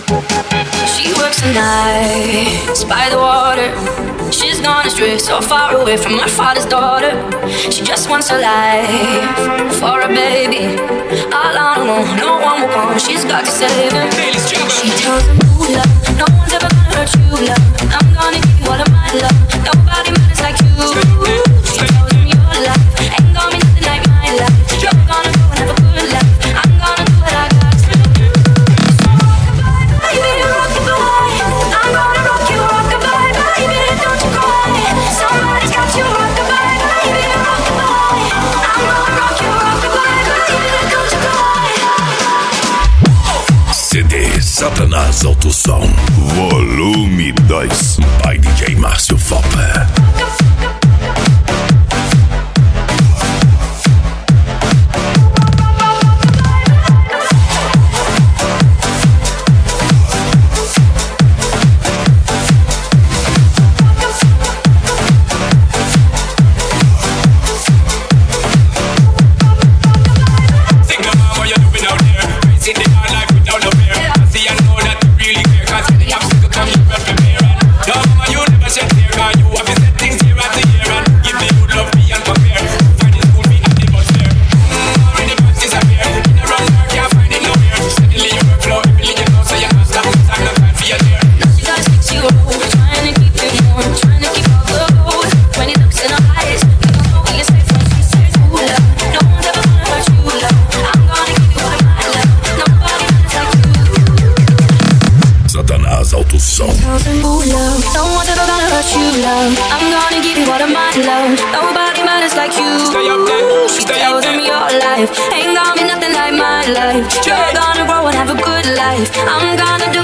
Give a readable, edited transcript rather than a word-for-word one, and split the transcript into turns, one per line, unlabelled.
She works the nights by the water. She's gone astray, so far away from her father's daughter. She just wants a life for a baby. All on her own, no one will come. She's got to save him. She tells him, ooh, love, no one's ever gonna hurt you, love. I'm gonna give you all of my love. Nobody matters like you. She tells him your life ain't gonna be nothing like my life. You're gonna go and have a good life. I'm gonna do what I got to do. So rock-a-bye, baby, rock-a-bye. I'm gonna rock you, rock-a-bye, baby, don't you cry. Somebody's got you, rock-a-bye, baby, rock-a-bye. I'm gonna rock you, rock-a-bye, baby, don't you cry.
CD Satanás Alto Som, volume 2, by DJ Márcio Fopper.
I'm gonna give you all of my love. Nobody matters like you.
Stay up there,
She
stay
tells
up
him
there.
your life ain't gonna be nothing like my life. You're gonna grow and have a good life. I'm gonna do